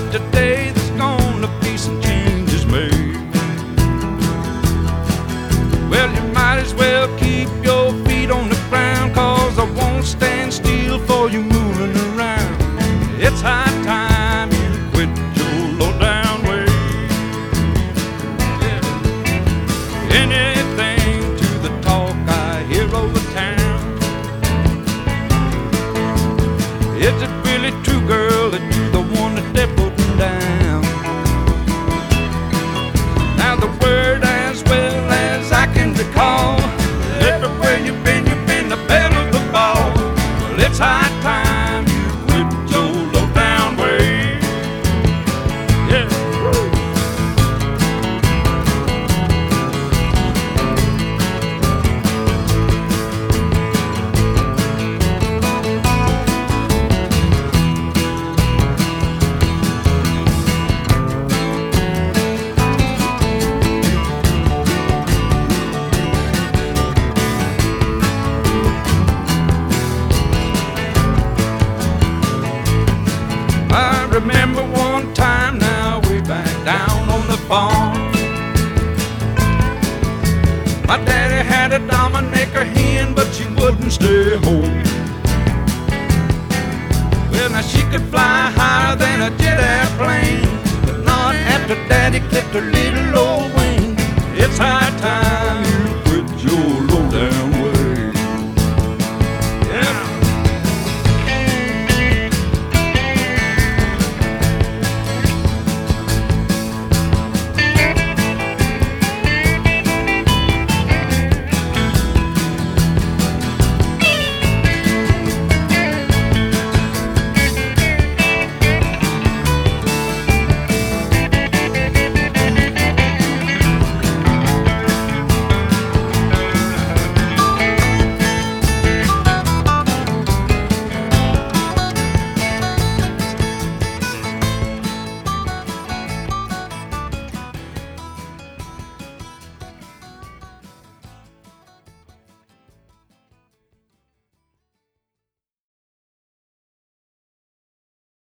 today there's gonna be some changes made. Well, you might as well keep your feet on the ground, 'cause I won't stand still for you moving around. It's high time you quit your low-down ways. Yeah. Anything to the talk I hear over town. Is it really true, girl, that you're the one that they're putting down? Now the word, as well as I can recall, everywhere you've been the belle of the ball. Well, it's high time you quit your low-down ways. Yeah. Woo. I remember one time now, way back down on the farm. My daddy had a Dominator hen, but she wouldn't stay home. Well, now she could fly higher than a jet airplane, but not after daddy clipped her little